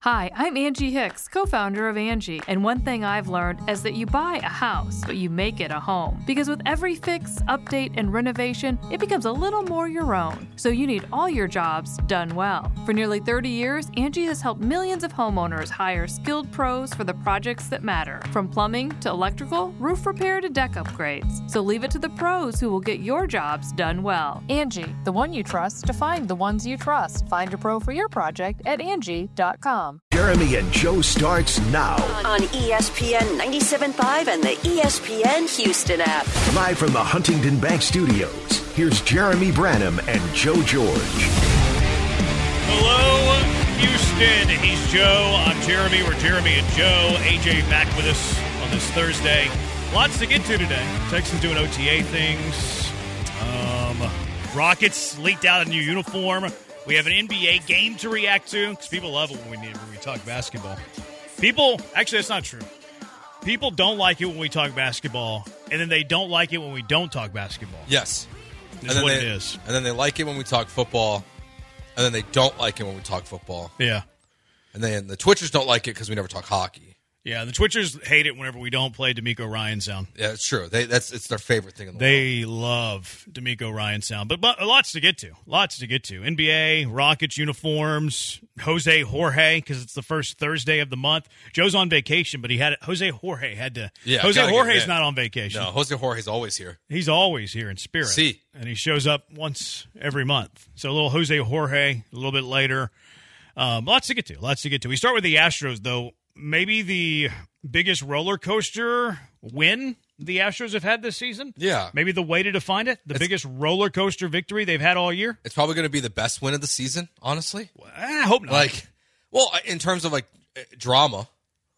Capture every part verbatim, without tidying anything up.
Hi, I'm Angie Hicks, co-founder of Angie, and one thing I've learned is that you buy a house, but you make it a home. Because with every fix, update, and renovation, it becomes a little more your own. So you need all your jobs done well. For nearly thirty years, Angie has helped millions of homeowners hire skilled pros for the projects that matter, from plumbing to electrical, roof repair to deck upgrades. So leave it to the pros who will get your jobs done well. Angie, the one you trust to find the ones you trust. Find a pro for your project at Angie dot com. Jeremy and Joe starts now on E S P N ninety-seven point five and the E S P N Houston app. Live from the Huntington Bank Studios, here's Jeremy Branham and Joe George. Hello, Houston. He's Joe. I'm Jeremy. We're Jeremy and Joe. A J back with us on this Thursday. Lots to get to today. Texans doing O T A things. Um, Rockets leaked out a new uniform. We have an N B A game to react to because people love it when we need when we talk basketball. People, actually, that's not true. People don't like it when we talk basketball, and then they don't like it when we don't talk basketball. Yes, That's what they, it is. And then they like it when we talk football, and then they don't like it when we talk football. Yeah. And then the Twitchers don't like it because we never talk hockey. Yeah, the Twitchers hate it whenever we don't play D'Amico Ryan sound. Yeah, it's true. They that's it's their favorite thing in the They world. love D'Amico Ryan sound. But, but lots to get to. Lots to get to. N B A, Rockets uniforms, Jose Jorge, because it's the first Thursday of the month. Joe's on vacation, but he had Jose Jorge had to. Yeah, Jose gotta get Jorge's in. not on vacation. No, Jose Jorge's always here. He's always here in spirit. See. And he shows up once every month. So a little Jose Jorge a little bit later. Um, lots to get to. Lots to get to. We start with the Astros, though. Maybe the biggest roller coaster win the Astros have had this season. Yeah. Maybe the way to define it, the It's- biggest roller coaster victory they've had all year. It's probably going to be the best win of the season, honestly. I hope not. Like, well, in terms of like drama,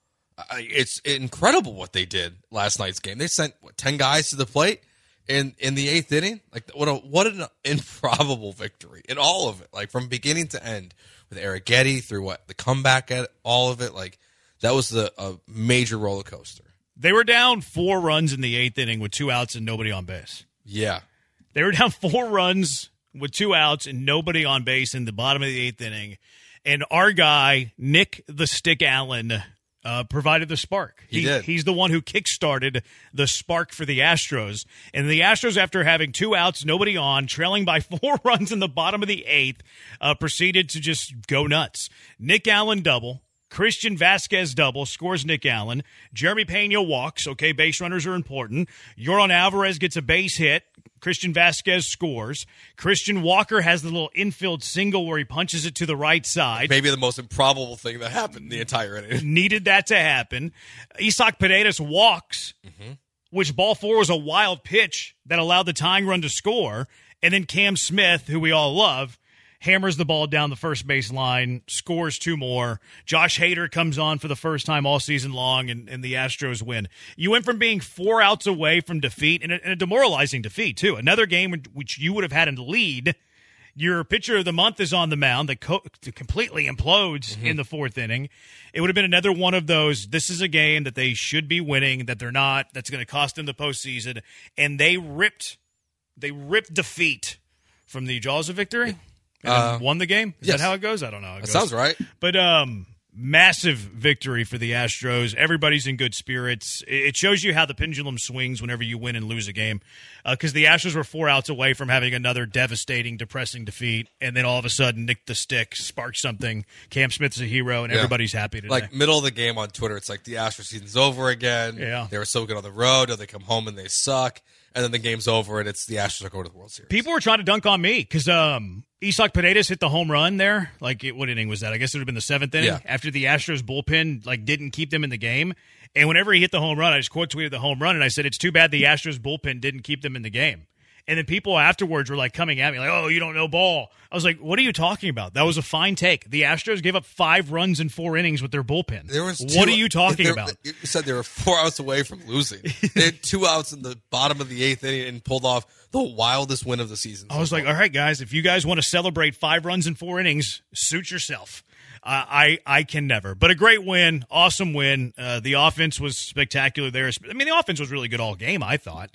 it's incredible what they did last night's game. They sent what, ten guys to the plate in in the eighth inning. Like, what a what an improbable victory in all of it. Like from beginning to end, with Eric Getty through what the comeback at all of it. Like that was the a major roller coaster. They were down four runs in the eighth inning with two outs and nobody on base. Yeah, They were down four runs with two outs and nobody on base in the bottom of the eighth inning. And our guy, Nick the Stick Allen, uh, provided the spark. He did. He's the one who kickstarted the spark for the Astros. And the Astros, after having two outs, nobody on, trailing by four runs in the bottom of the eighth, uh, proceeded to just go nuts. Nick Allen double. Christian Vasquez double, scores Nick Allen. Jeremy Pena walks. Okay, base runners are important. Yoran Alvarez gets a base hit. Christian Vasquez scores. Christian Walker has the little infield single where he punches it to the right side. maybe the most improbable thing that happened in the entire inning. Needed that to happen. Isak Paredes walks, mm-hmm. which ball four was a wild pitch that allowed the tying run to score. And then Cam Smith, who we all love, hammers the ball down the first base line, scores two more. Josh Hader comes on for the first time all season long, and, and the Astros win. You went from being four outs away from defeat, and a, and a demoralizing defeat, too. Another game in which you would have had a lead. Your pitcher of the month is on the mound that co- completely implodes mm-hmm. in the fourth inning. It would have been another one of those, this is a game that they should be winning, that they're not, that's going to cost them the postseason. And they ripped, they ripped defeat from the jaws of victory. And Uh, won the game? Is yes. that how it goes? I don't know. It That goes. sounds right. But um, massive victory for the Astros. Everybody's in good spirits. It shows you how the pendulum swings whenever you win and lose a game. Because uh, the Astros were four outs away from having another devastating, depressing defeat. And then all of a sudden, Nick the Stick sparks something. Cam Smith's a hero, and Yeah. everybody's happy today. Like middle of the game on Twitter, it's like the Astros season's over again. Yeah. They were so good on the road, or they come home and they suck. And then the game's over, and it's the Astros are going to the World Series. People were trying to dunk on me because um, Isak Paredes hit the home run there. Like, it, what inning was that? I guess it would have been the seventh inning Yeah. after the Astros bullpen like didn't keep them in the game. And whenever he hit the home run, I just quote tweeted the home run, and I said, it's too bad the Astros bullpen didn't keep them in the game. And then people afterwards were like coming at me like, oh, you don't know ball. I was like, what are you talking about? That was a fine take. The Astros gave up five runs in four innings with their bullpen. There was what two- are you talking there- about? You said they were four outs away from losing. They had two outs in the bottom of the eighth inning and pulled off the wildest win of the season. I was like, all right, guys, if you guys want to celebrate five runs in four innings, suit yourself. Uh, I I can never. But a great win, awesome win. Uh, the offense was spectacular there. I mean, the offense was really good all game, I thought.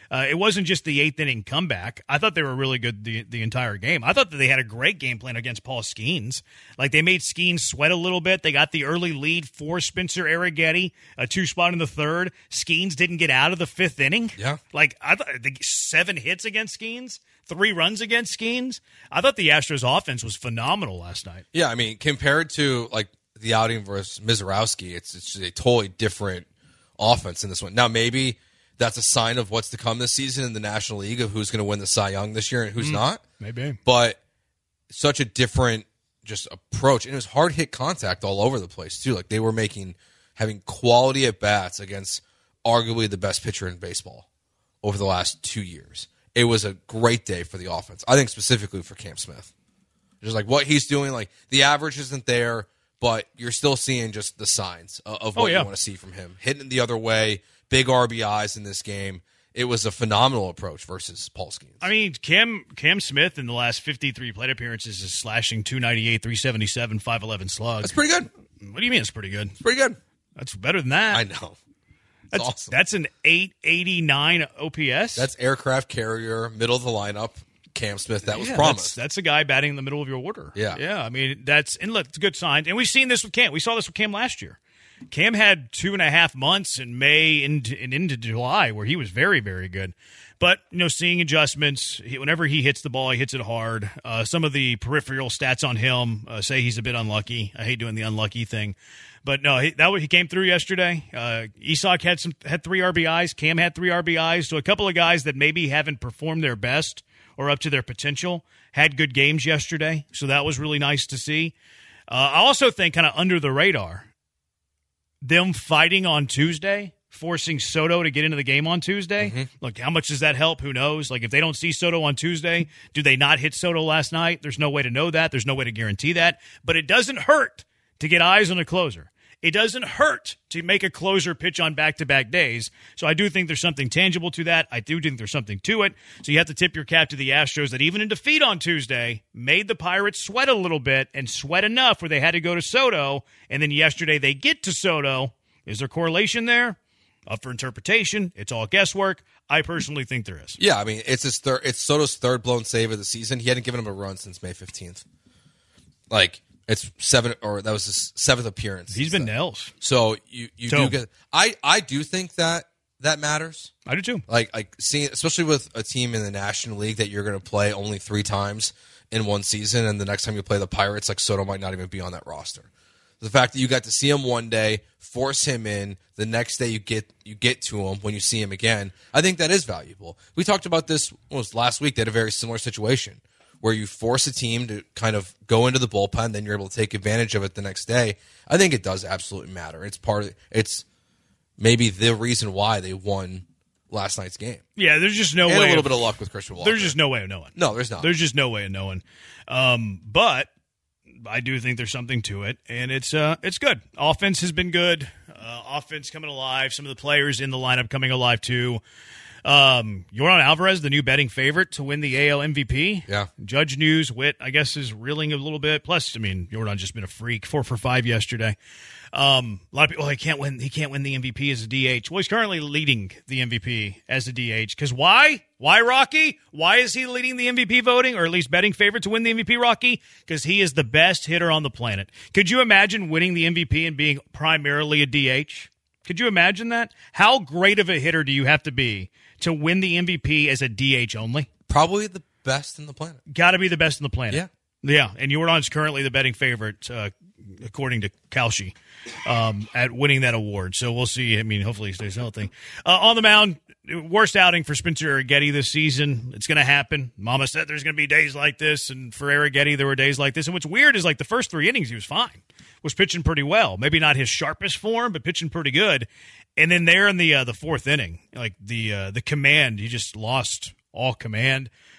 Uh, it wasn't just the eighth inning comeback. I thought they were really good the the entire game. I thought that they had a great game plan against Paul Skeens. Like, they made Skeens sweat a little bit. They got the early lead for Spencer Arrighetti, a two spot in the third. Skeens didn't get out of the fifth inning. Yeah. Like, I thought the seven hits against Skeens, three runs against Skeens. I thought the Astros offense was phenomenal last night. Yeah, I mean, compared to like the outing versus Mizorowski, it's it's a totally different offense in this one. Now, maybe that's a sign of what's to come this season in the National League of who's going to win the Cy Young this year and who's mm, not. Maybe. But such a different just approach. And it was hard hit contact all over the place, too. Like, they were making, having quality at bats against arguably the best pitcher in baseball over the last two years. It was a great day for the offense. I think specifically for Cam Smith. Just like what he's doing, like the average isn't there, but you're still seeing just the signs of, of what oh, yeah. you want to see from him. Hitting it the other way. Big R B Is in this game. It was a phenomenal approach versus Paul Skeens. I mean, Cam Cam Smith in the last fifty-three plate appearances is slashing two ninety-eight, three seventy-seven, five eleven slug. That's pretty good. What do you mean it's pretty good? It's pretty good. That's better than that. I know. That's, that's awesome. That's an eight eighty-nine O P S. That's aircraft carrier, middle of the lineup, Cam Smith. That was yeah, promised. That's, that's a guy batting in the middle of your order. Yeah. Yeah, I mean, that's, and look, it's a good sign. And we've seen this with Cam. We saw this with Cam last year. Cam had two and a half months in May and, and into July where he was very, very good. But, you know, seeing adjustments, he, whenever he hits the ball, he hits it hard. Uh, some of the peripheral stats on him uh, say he's a bit unlucky. I hate doing the unlucky thing. But, no, he, that he came through yesterday. Uh, Isak had some had three R B Is. Cam had three R B Is. So a couple of guys that maybe haven't performed their best or up to their potential had good games yesterday. So that was really nice to see. Uh, I also think kind of under the radar, them fighting on Tuesday, forcing Soto to get into the game on Tuesday. Mm-hmm. Look, how much does that help? Who knows? Like, if they don't see Soto on Tuesday, do they not hit Soto last night? There's no way to know that. There's no way to guarantee that. But it doesn't hurt to get eyes on a closer. It doesn't hurt to make a closer pitch on back-to-back days. So I do think there's something tangible to that. I do think there's something to it. So you have to tip your cap to the Astros that even in defeat on Tuesday made the Pirates sweat a little bit and sweat enough where they had to go to Soto. And then yesterday they get to Soto. Is there correlation there? Up for interpretation. It's all guesswork. I personally think there is. Yeah, I mean, it's his third. It's Soto's third blown save of the season. He hadn't given him a run since May fifteenth. Like, it's seven, or that was his seventh appearance. He's been nails. So you, you do get. I, I do think that that matters. I do too. Like like seeing, especially with a team in the National League that you're going to play only three times in one season, and the next time you play the Pirates, like Soto might not even be on that roster. The fact that you got to see him one day, force him in, the next day you get you get to him when you see him again, I think that is valuable. We talked about this what was last week. They had a very similar situation where you force a team to kind of go into the bullpen, then you're able to take advantage of it the next day. I think it does absolutely matter. It's part of it's maybe the reason why they won last night's game. Yeah, there's just no and way. a little of, bit of luck with Christian Walker. There's just no way of knowing. No, there's not. There's just no way of knowing. Um, but I do think there's something to it, and it's uh, it's good. Offense has been good. Uh, offense coming alive. Some of the players in the lineup coming alive too. Um, Yordan Alvarez, the new betting favorite to win the A L M V P. Yeah. Judge News, Witt, I guess, is reeling a little bit. Plus, I mean, Yordan's just been a freak. Four for five yesterday. Um, a lot of people, oh, he can't win. He can't win the M V P as a D H. Well, he's currently leading the M V P as a D H. Because why? Why, Rocky? Why is he leading the M V P voting, or at least betting favorite to win the M V P, Rocky? Because he is the best hitter on the planet. Could you imagine winning the M V P and being primarily a D H? Could you imagine that? How great of a hitter do you have to be to win the M V P as a D H only? Probably the best in the planet. Got to be the best in the planet. Yeah. Yeah, and Yordan's currently the betting favorite, uh, according to Kalshi, um, at winning that award. So we'll see. I mean, hopefully he stays healthy. Uh, on the mound, worst outing for Spencer Arrighetti this season. It's going to happen. Mama said there's going to be days like this, and for Arrighetti there were days like this. And what's weird is, like, the first three innings he was fine. Was pitching pretty well. Maybe not his sharpest form, but pitching pretty good. And then there in the uh, the fourth inning, like the uh, the command, he just lost all command.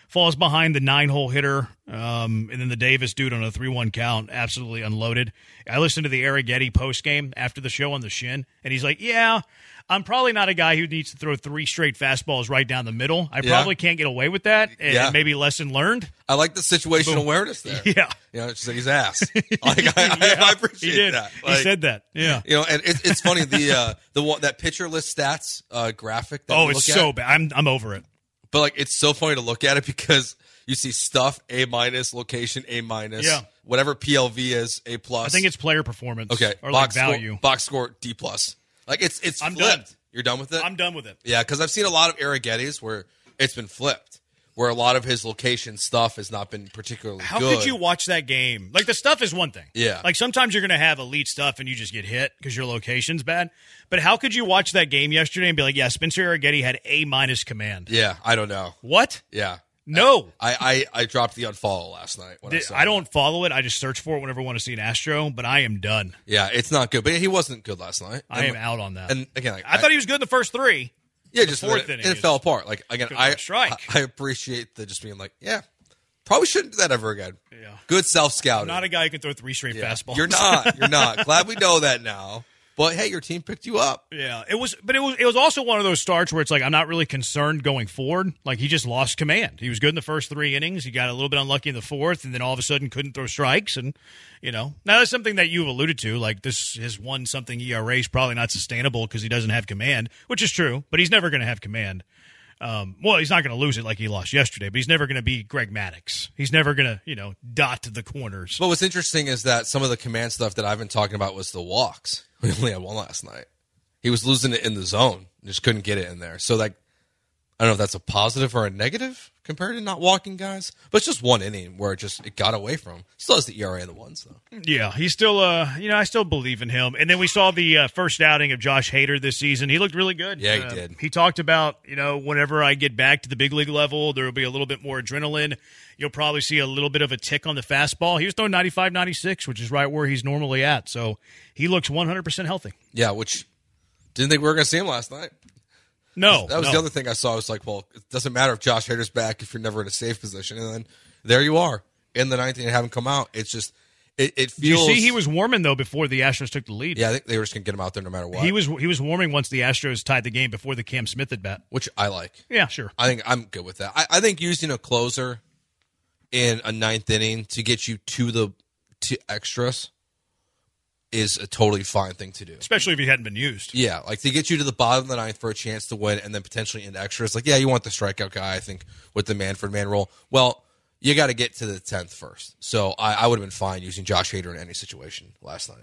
falls behind the nine-hole hitter, um, and then the Davis dude on a three one count, absolutely unloaded. I listened to the Arrighetti postgame after the show on the Shin, and he's like, yeah, I'm probably not a guy who needs to throw three straight fastballs right down the middle. I Yeah. probably can't get away with that, and Yeah. maybe lesson learned. I like the situational Boom. awareness there. Yeah. You know, it's just his ass. Like, I, I, Yeah, I appreciate he did. that. he Like, said that. Yeah. You know, and it, it's funny, the uh, the one, that pitcher list stats uh, graphic that Oh, you it's look so at, bad. I'm I'm over it. but like it's so funny to look at it because you see stuff A minus, location A minus, Yeah. whatever P L V is A plus. I think it's player performance. okay. Or like box value. score, box score D plus. Like it's it's I'm flipped. done. You're done with it. I'm done with it. Yeah, because I've seen a lot of Arrighetti's where it's been flipped, where a lot of his location stuff has not been particularly How good. could you watch that game? Like, the stuff is one thing. Yeah. Like, sometimes you're going to have elite stuff and you just get hit because your location's bad. But how could you watch that game yesterday and be like, yeah, Spencer Arrighetti had A-minus command? Yeah, I don't know. What? Yeah. No. I, I, I dropped the unfollow last night. When I, Th- saw I it. don't follow it. I just search for it whenever I want to see an Astro, but I am done. Yeah, it's not good. But he wasn't good last night. I And- am out on that. And again, like, I, thought he was good in the first three. yeah, just fourth then inning it, it is- fell apart. Like again, Good I, strike. I I appreciate the just being like, yeah, probably shouldn't do that ever again. Yeah. Good self scouting. Not a guy who can throw three straight Yeah. fastballs. You're not. You're not. Glad we know that now. But hey, your team picked you up. Yeah, it was, but it was it was also one of those starts where it's like I'm not really concerned going forward. Like he just lost command. He was good in the first three innings. He got a little bit unlucky in the fourth, and then all of a sudden couldn't throw strikes. And you know, now that's something that you've alluded to. Like this, his one something E R A is probably not sustainable because he doesn't have command, which is true. But he's never going to have command. Um, well, he's not going to lose it like he lost yesterday, but he's never going to be Greg Maddux. He's never going to, you know, dot the corners. But what's interesting is that some of the command stuff that I've been talking about was the walks. We only had one last night. He was losing it in the zone, just couldn't get it in there. So, like, I don't know if that's a positive or a negative compared to not walking guys, but it's just one inning where it just it got away from him. Still has the E R A in the ones though. Yeah, he's still, uh, you know, I still believe in him. And then we saw the uh, first outing of Josh Hader this season. He looked really good. Yeah, he Uh, did. He talked about, you know, whenever I get back to the big league level, there will be a little bit more adrenaline. You'll probably see a little bit of a tick on the fastball. He was throwing ninety-five, ninety-six, which is right where he's normally at. So he looks one hundred percent healthy. Yeah, which didn't think we were going to see him last night. No, That was no. the other thing I saw. I was like, well, it doesn't matter if Josh Hader's back if you're never in a safe position. And then there you are in the ninth inning and haven't come out. It's just, it, it Do you feels. see he was warming, though, before the Astros took the lead? Yeah, I think they were just going to get him out there no matter what. He was he was warming once the Astros tied the game before the Cam Smith at bat. Which I like. Yeah, sure. I think I'm good with that. I, I think using a closer in a ninth inning to get you to the to extras is a totally fine thing to do. Especially if he hadn't been used. Yeah, like to get you to the bottom of the ninth for a chance to win and then potentially into extras. Like, yeah, you want the strikeout guy, I think, with the Manfred man role. Well, you got to get to the tenth first. So I, I would have been fine using Josh Hader in any situation last night.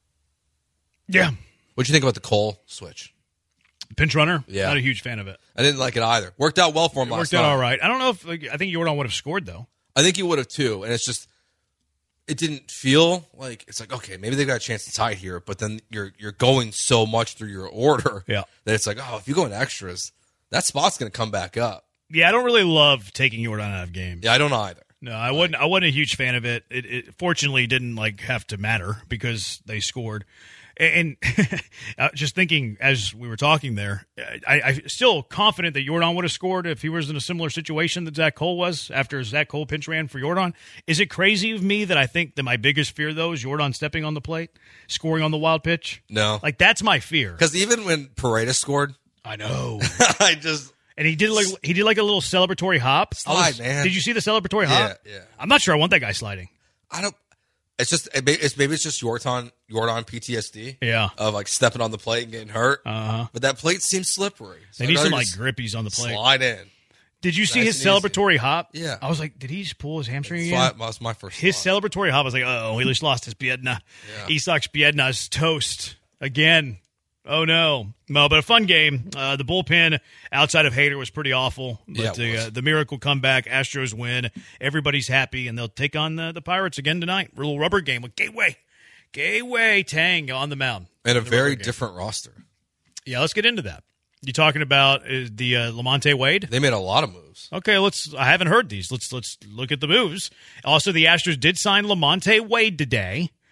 Yeah. What'd you think about the Cole switch? Pinch runner? Yeah. Not a huge fan of it. I didn't like it either. Worked out well for him It last worked night. out all right. I don't know if like, I think Jordan would have scored though. I think he would have too. And it's just, it didn't feel like it's like, okay, maybe they got a chance to tie here, but then you're you're going so much through your order Yeah. that it's like, oh, if you go in extras, that spot's going to come back up. Yeah, I don't really love taking Jordan out of games. Yeah, I don't either. No, I wasn't. I wasn't a huge fan of it. It, it fortunately didn't like have to matter because they scored. And uh, just thinking as we were talking there, I, I still confident that Jordan would have scored if he was in a similar situation that Zach Cole was after Zach Cole pinch ran for Jordan. Is it crazy of me that I think that my biggest fear though is Jordan stepping on the plate, scoring on the wild pitch? No. Like that's my fear. Because even when Paredes scored, I know. I just And he did like he did like a little celebratory hop. I Slide, man. Did you see the celebratory hop? Yeah, yeah. I'm not sure I want that guy sliding. I don't. It's just it may- it's maybe it's just Jordan Jordan P T S D. Yeah. Of like stepping on the plate and getting hurt. Uh-huh. But that plate seems slippery. So They I'd need some rather like just grippies on the plate. Slide in. Did you see Nice his and easy. celebratory hop? Yeah. I was like, did he just pull his hamstring again? Slide, that was my first. His thought. celebratory hop I was like, oh, he just lost his Biedna. Yeah. Isaac Biedna's toast again. Oh no, no! But a fun game. Uh, the bullpen outside of Hader was pretty awful. But Yeah, it the, was. uh, the miracle comeback, Astros win. Everybody's happy, and they'll take on the, the Pirates again tonight. A little rubber game with Gateway, Gateway Tang on the mound. And a The very rubber game. different roster. Yeah, let's get into that. You talking about uh, the uh, Lamonte Wade? They made a lot of moves. Okay, let's. I haven't heard these. Let's let's look at the moves. Also, the Astros did sign Lamonte Wade today.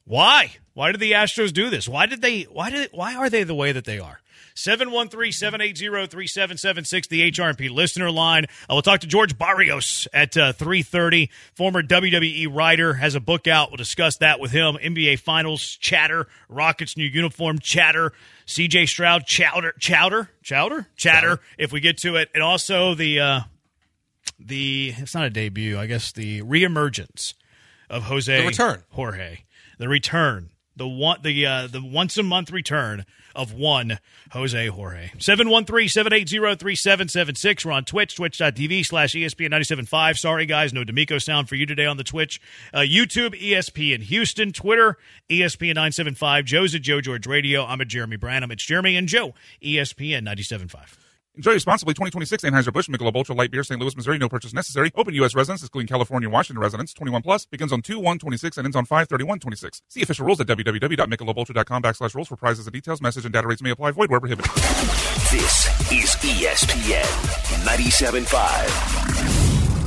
Why? Why did the Astros do this? Why did they? Why did? Why are they the way that they are? seven one three, seven eight zero, three seven seven six, the H R and P listener line. I will talk to George Barrios at uh, three thirty. Former W W E writer, has a book out. We'll discuss that with him. N B A Finals chatter, Rockets new uniform chatter, C J Stroud chowder, chowder, chowder, chatter. If we get to it, and also the uh, the it's not a debut, I guess the reemergence of Jose The return. Jorge, the return, the one, the uh, the once a month return of one Jose Jorge. seven one three, seven eight zero, three seven seven six. We're on Twitch, twitch.tv slash ESPN ninety-seven point five. Sorry, guys, no D'Amico sound for you today on the Twitch. Uh, YouTube, E S P N Houston. Twitter, E S P N nine seven five. Joe's at Joe George Radio. I'm at Jeremy Branham. It's Jeremy and Joe, E S P N ninety-seven point five. Enjoy responsibly. twenty twenty-six Anheuser-Busch Michelob Ultra Light Beer, Saint Louis, Missouri. No purchase necessary. Open U S residents, excluding California and Washington residents. twenty-one plus. Begins on two one twenty-six and ends on five thirty-one twenty-six. See official rules at www.michelobultra.com backslash rules for prizes and details. Message and data rates may apply. Void where prohibited. This is E S P N ninety-seven point five.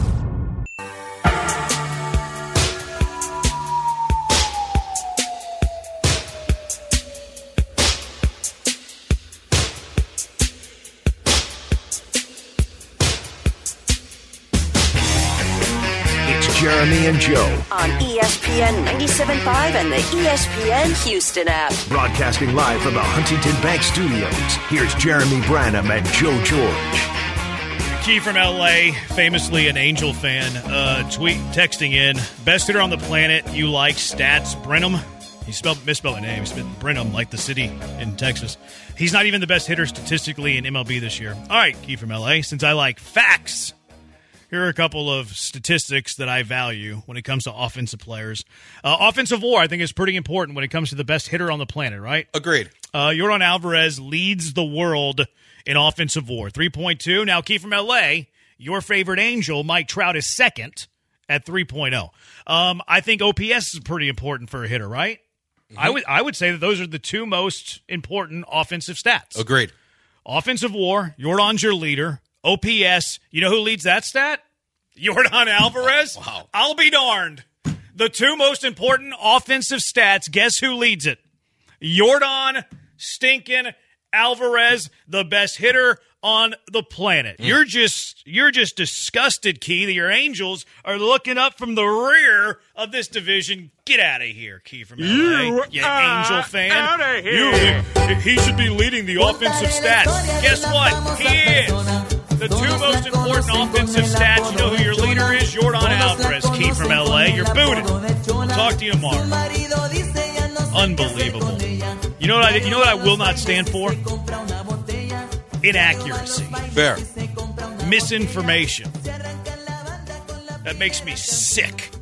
Jeremy and Joe on E S P N ninety-seven point five and the E S P N Houston app. Broadcasting live from the Huntington Bank Studios. Here's Jeremy Branham and Joe George. Key from L A, famously an Angel fan, uh, tweet texting in, best hitter on the planet, you like stats, Brenham. He spelled misspelled my name. He spelled Brenham, like the city in Texas. He's not even the best hitter statistically in M L B this year. All right, Key from L A, since I like facts, here are a couple of statistics that I value when it comes to offensive players. Uh, offensive war, I think, is pretty important when it comes to the best hitter on the planet, right? Agreed. Uh, Yordan Alvarez leads the world in offensive war, three point two. Now, Key from L A, your favorite Angel, Mike Trout, is second at three point oh. Um, I think O P S is pretty important for a hitter, right? Mm-hmm. I would I would say that those are the two most important offensive stats. Agreed. Offensive war, Yordan's your leader. O P S, you know who leads that stat? Yordan Alvarez. Wow. I'll be darned. The two most important offensive stats, guess who leads it? Yordan stinking Alvarez, the best hitter on the planet. Mm. You're just you're just disgusted, Key, that your Angels are looking up from the rear of this division. Get out of here, Key from L A. You, you Angel fan. Out of here. You, he should be leading the offensive stats. Guess what? He is. The two most important offensive stats, you know who your leader is? Yordan Alvarez, Key from L A. You're booted. We'll talk to you tomorrow. Unbelievable. You know what I you know what I will not stand for? Inaccuracy. Fair. Misinformation. That makes me sick.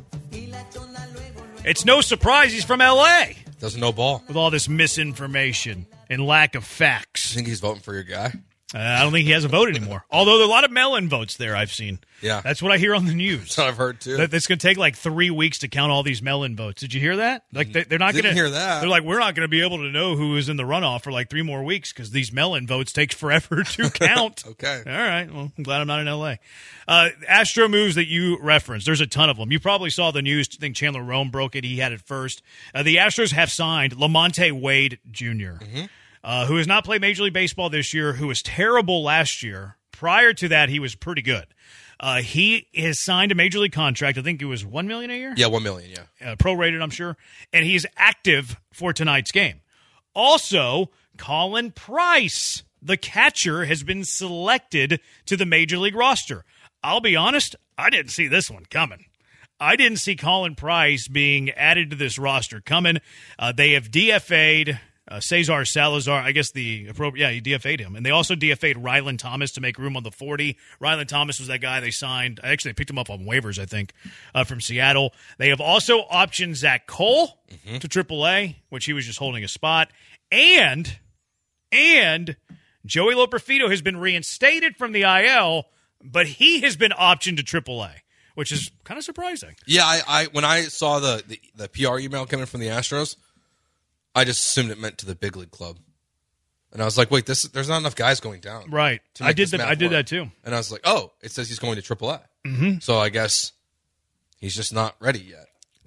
It's no surprise he's from L A. Doesn't know ball. With all this misinformation and lack of facts. I think he's voting for your guy. Uh, I don't think he has a vote anymore. Although there are a lot of mail-in votes there I've seen. Yeah. That's what I hear on the news. That's what I've heard, too. That it's going to take like three weeks to count all these mail-in votes. Did you hear that? Like they, they're not going to hear that. They're like, we're not going to be able to know who is in the runoff for like three more weeks because these mail-in votes take forever to count. Okay. All right. Well, I'm glad I'm not in L A. Uh, Astro moves that you referenced. There's a ton of them. You probably saw the news. I think Chandler Rome broke it. He had it first. Uh, the Astros have signed Lamonte Wade Junior Mm-hmm. Uh, who has not played Major League Baseball this year, who was terrible last year. Prior to that, he was pretty good. Uh, he has signed a Major League contract. I think it was one million dollars a year? Yeah, one million dollars, yeah. Uh, prorated, I'm sure. And he's active for tonight's game. Also, Colin Price, the catcher, has been selected to the Major League roster. I'll be honest, I didn't see this one coming. I didn't see Colin Price being added to this roster coming. Uh, they have D F A'd Uh, Cesar Salazar, I guess the appropriate, yeah, he D F A'd him. And they also D F A'd Rylan Thomas to make room on the forty. Rylan Thomas was that guy they signed. Actually, they picked him up on waivers, I think, uh, from Seattle. They have also optioned Zach Cole mm-hmm. to triple A, which he was just holding a spot. And, and Joey Loperfido has been reinstated from the I L, but he has been optioned to triple A, which is kind of surprising. Yeah, I, I when I saw the, the, the P R email coming from the Astros, I just assumed it meant to the big league club, and I was like, "Wait, this there's not enough guys going down." Right. I did that. I did that too. And I was like, "Oh, it says he's going to triple A." Mm-hmm. So I guess he's just not ready yet.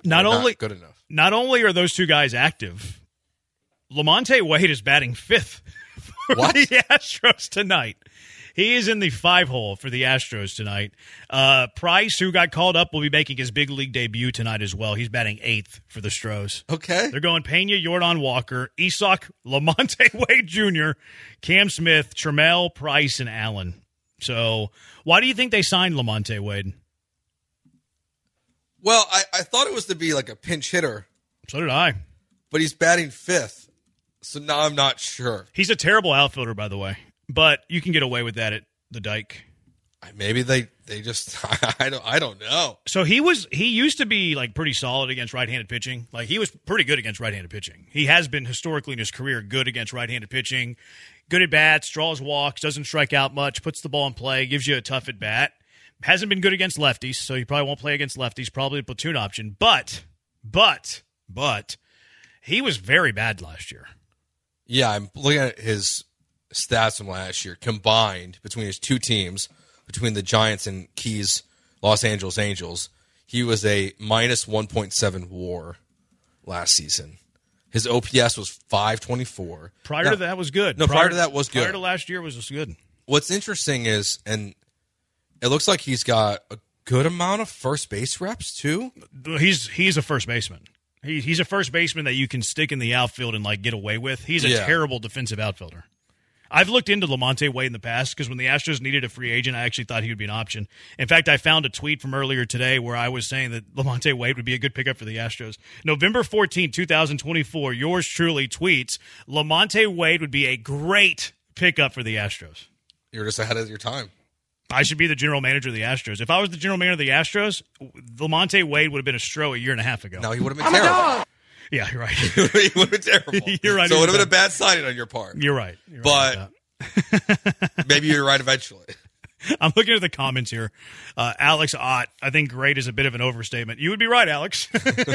Not They're only not good enough. Not only are those two guys active, Lamonte Wade is batting fifth for What? the Astros tonight. He is in the five hole for the Astros tonight. Uh, Price, who got called up, will be making his big league debut tonight as well. He's batting eighth for the Stros. Okay. They're going Pena, Jordan Walker, Isak, Lamonte Wade Junior, Cam Smith, Trammell, Price, and Allen. So why do you think they signed Lamonte Wade? Well, I, I thought it was to be like a pinch hitter, So did I. but he's batting fifth. So now I'm not sure. He's a terrible outfielder, by the way, but you can get away with that at the Dike. Maybe they, they just I don't I don't know. So he was he used to be like pretty solid against right-handed pitching. Like he was pretty good against right-handed pitching. He has been historically in his career good against right-handed pitching. Good at bats, draws walks, doesn't strike out much, puts the ball in play, gives you a tough at bat. Hasn't been good against lefties, so he probably won't play against lefties, probably a platoon option. But but but he was very bad last year. Yeah, I'm looking at his stats from last year combined between his two teams, between the Giants and Keys Los Angeles Angels. He was a minus one point seven WAR last season. His O P S was five twenty-four. Prior Now- to that was good. No, prior to that was Prior good. to last year was just good. What's interesting is, and it looks like he's got a good amount of first base reps too. He's he's a first baseman. He, he's a first baseman that you can stick in the outfield and like get away with. He's a Yeah. terrible defensive outfielder. I've looked into Lamonte Wade in the past because when the Astros needed a free agent, I actually thought he would be an option. In fact, I found a tweet from earlier today where I was saying that Lamonte Wade would be a good pickup for the Astros. November fourteenth, twenty twenty-four, yours truly tweets, Lamonte Wade would be a great pickup for the Astros. You're just ahead of your time. I should be the general manager of the Astros. If I was the general manager of the Astros, Lamonte Wade would have been a Stro a year and a half ago. No, he would have been terrible. Yeah, you're right. he would have been terrible. You're right. So it would have been a bad signing on your part. You're right. You're But- right about that. Maybe you're right eventually. I'm looking at the comments here. Uh, Alex Ott, I think great is a bit of an overstatement. You would be right, Alex.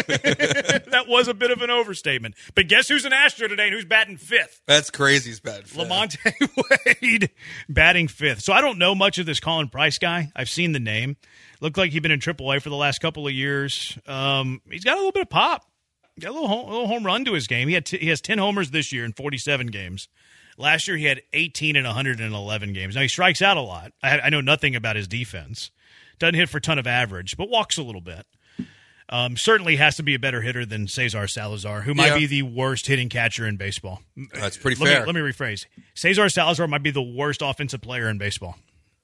That was a bit of an overstatement. But guess who's an Astro today and who's batting fifth? That's crazy. He's bad. Lamonte Wade batting fifth. So I don't know much of this Colin Price guy. I've seen the name. Looked like he'd been in triple A for the last couple of years. Um, he's got a little bit of pop. Got a little home, a little home run to his game. He had t- he has ten homers this year in forty-seven games. Last year he had eighteen in one hundred eleven games. Now he strikes out a lot. I, I know nothing about his defense. Doesn't hit for a ton of average, but walks a little bit. Um, certainly has to be a better hitter than Cesar Salazar, who might Yeah. be the worst hitting catcher in baseball. That's pretty let fair. Me, let me rephrase. Cesar Salazar might be the worst offensive player in baseball.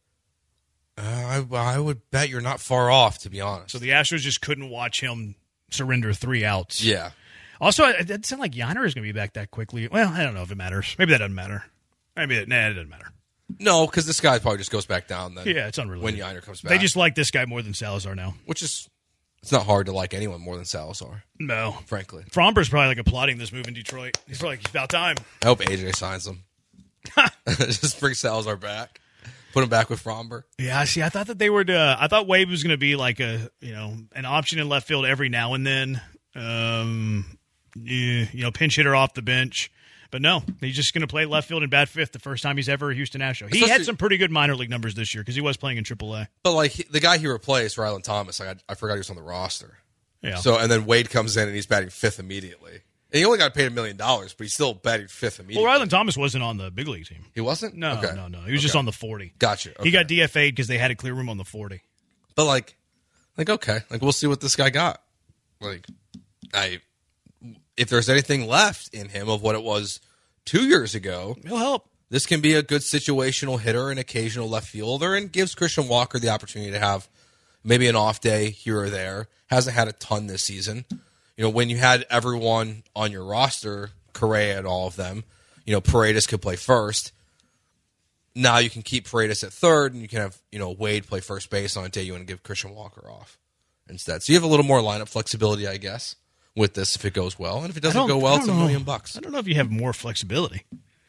Uh, I, I would bet you're not far off, to be honest. So the Astros just couldn't watch him surrender three outs. yeah. Also, it doesn't sound like Yiner is going to be back that quickly. Well, I don't know if it matters. Maybe that doesn't matter. Maybe it, nah, it doesn't matter. No, because this guy probably just goes back down then. Yeah, it's unrelated. When Yiner comes back. They just like this guy more than Salazar now. Which is, it's not hard to like anyone more than Salazar, No. frankly. Fromber's probably like applauding this move in Detroit. He's like, it's about time. I hope A J signs him. Just bring Salazar back. Put him back with Fromber. Yeah, see, I thought that they were. Uh, I thought Wade was going to be like a, you know, an option in left field every now and then. Um, you, you know, pinch hitter off the bench. But no, he's just going to play left field and bat fifth the first time he's ever a Houston Astro. He had Especially- some pretty good minor league numbers this year because he was playing in triple A. But like he, the guy he replaced, Rylan Thomas, like, I, I forgot he was on the roster. Yeah. So and then Wade comes in and he's batting fifth immediately. And he only got paid a million dollars, but he's still batting fifth immediately. Well, Rylan Thomas wasn't on the big league team. He wasn't? No, Okay. no, no. He was just Okay. on the forty. Gotcha. He Okay. got D F A'd because they had a clear room on the forty. But like, like okay, like we'll see what this guy got. Like, I, if there's anything left in him of what it was two years ago, He'll help. this can be a good situational hitter, an occasional left fielder, and gives Christian Walker the opportunity to have maybe an off day here or there. Hasn't had a ton this season. You know, when you had everyone on your roster, Correa and all of them, you know, Paredes could play first. Now you can keep Paredes at third, and you can have, you know, Wade play first base on a day you want to give Christian Walker off instead. So you have a little more lineup flexibility, I guess, with this if it goes well. And if it I doesn't don't- go I well, don't it's a know. million bucks. I don't know if you have more flexibility.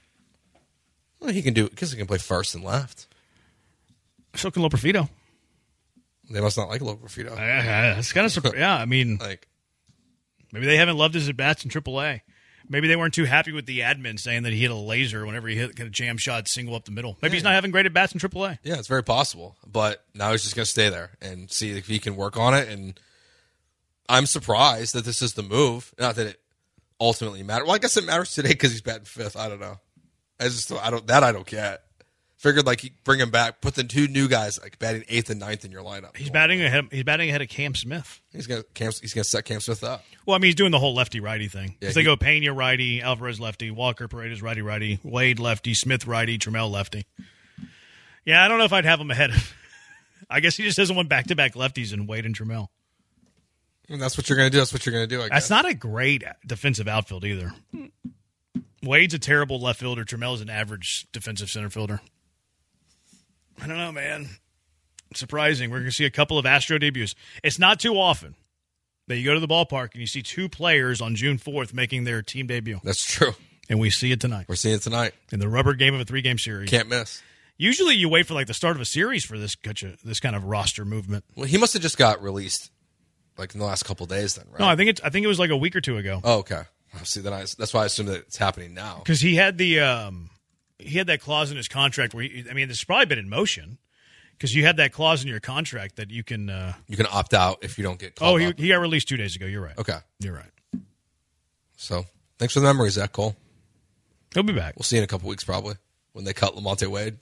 Well, he can do it because he can play first and left. So can Loperfido. They must not like Loperfido. Uh, it's kind of surprising. Yeah, I mean, Like, maybe they haven't loved his at bats in triple A. Maybe they weren't too happy with the admin saying that he hit a laser whenever he hit a jam shot single up the middle. Maybe he's not having great at bats in triple A. yeah, it's very possible. But now he's just going to stay there and see if he can work on it. And I'm surprised that this is the move. Not that it ultimately matters. Well, I guess it matters today because he's batting fifth. I don't know. I just I don't that I don't get. Figured like you bring him back, put the two new guys like batting eighth and ninth in your lineup. He's batting ahead. He's batting ahead of Cam Smith. He's gonna Cam, he's gonna set Cam Smith up. Well, I mean, he's doing the whole lefty righty thing. Yeah, they he- go Pena righty, Alvarez lefty, Walker Paredes righty righty, Wade lefty, Smith righty, Trammell lefty. Yeah, I don't know if I'd have him ahead of. I guess he just doesn't want back to back lefties in Wade and Trammell. And that's what you're gonna do. That's what you're gonna do. I That's guess. not a great defensive outfield either. Wade's a terrible left fielder. Trammell's an average defensive center fielder. I don't know, man. It's surprising. We're going to see a couple of Astro debuts. It's not too often that you go to the ballpark and you see two players on June fourth making their team debut. That's true. And we see it tonight We're seeing it tonight. in the rubber game of a three-game series. Can't miss. Usually you wait for like the start of a series for this this kind of roster movement. Well, he must have just got released like in the last couple of days then, right? No, I think it's I think it was like a week or two ago. Oh, okay. See, then I, that's why I assume that it's happening now. Because he had the um, he had that clause in his contract where he, I mean, this has probably been in motion because you had that clause in your contract that you can. Uh, You can opt out if you don't get oh, called he up. he got released two days ago. You're right. Okay. You're right. So thanks for the memory, Zach Cole. He'll be back. We'll see you in a couple weeks probably when they cut Lamonte Wade.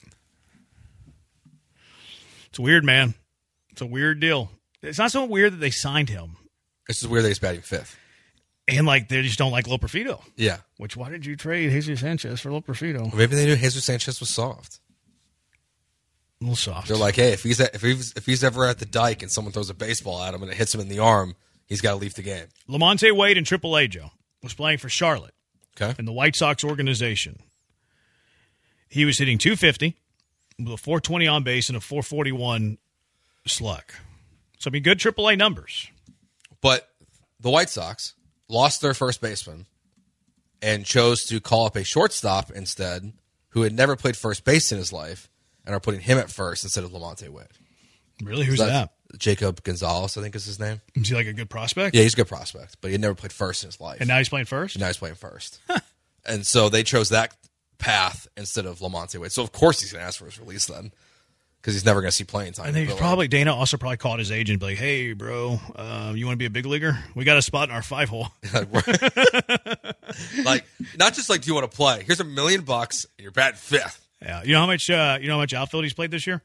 It's weird, man. It's a weird deal. It's not so weird that they signed him, It's just weird that he's batting fifth. and like they just don't like Loperfido. Yeah. Which why did you trade Jesus Sanchez for Loperfido? Or maybe they knew Jesus Sanchez was soft. A little soft. They're like, hey, if he's at, if he's if he's ever at the dike and someone throws a baseball at him and it hits him in the arm, he's got to leave the game. Lamonte Wade in triple A, Joe, was playing for Charlotte Okay. in the White Sox organization. He was hitting two fifty with a four twenty on base and a four forty-one slug. So, I mean, good triple A numbers. But the White Sox lost their first baseman and chose to call up a shortstop instead, who had never played first base in his life, and are putting him at first instead of Lamonte Wade. Really? Who's So that? that's Jacob Gonzalez, I think is his name. Is he like a good prospect? Yeah, he's a good prospect, but he had never played first in his life. And now he's playing first? And now he's playing first. And so they chose that path instead of Lamonte Wade. So, of course, he's going to ask for his release then because he's never going to see playing time. I think But, he's probably, Dana also probably called his agent and be like, hey, bro, uh, you want to be a big leaguer? We got a spot in our five hole. like, not just like, do you want to play? Here's a million bucks, and you're batting fifth. Yeah. You know how much, uh, you know how much outfield he's played this year?